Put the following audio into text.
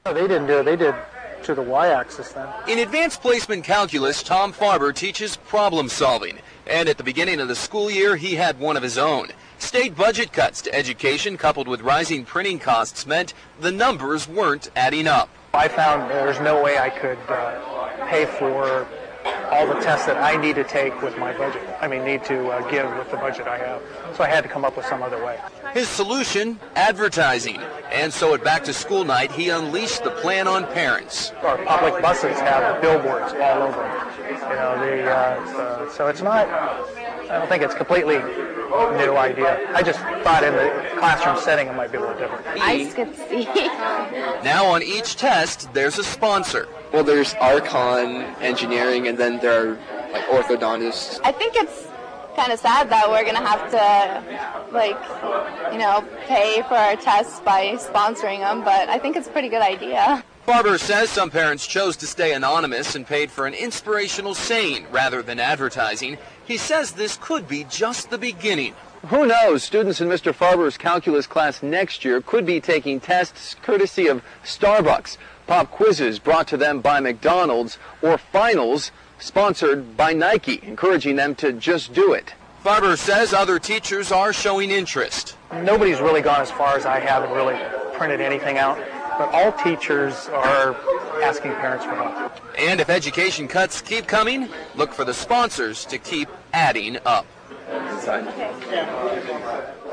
No, they didn't do it. They did to the y-axis then. In advanced placement calculus, Tom Farber teaches problem solving. And at the beginning of the school year, he had one of his own. State budget cuts to education coupled with rising printing costs meant the numbers weren't adding up. I found there's no way I could pay for all the tests that I need to take with my budget. Need to give with the budget I have. So I had to come up with some other way. His solution, advertising. And so at back to school night, he unleashed the plan on parents. Our public buses have billboards all over them. So it's not, I don't think it's completely new idea. I just thought in the classroom setting it might be a little different. I could see. Now on each test, there's a sponsor. Well, there's Archon Engineering, and then there are orthodontists. I think it's kind of sad that we're going to have to, pay for our tests by sponsoring them, but I think it's a pretty good idea. Farber says some parents chose to stay anonymous and paid for an inspirational saying rather than advertising. He says this could be just the beginning. Who knows? Students in Mr. Farber's calculus class next year could be taking tests courtesy of Starbucks, pop quizzes brought to them by McDonald's, or finals sponsored by Nike, encouraging them to just do it. Farber says other teachers are showing interest. Nobody's really gone as far as I have and really printed anything out, but all teachers are asking parents for help. And if education cuts keep coming, look for the sponsors to keep adding up. Okay.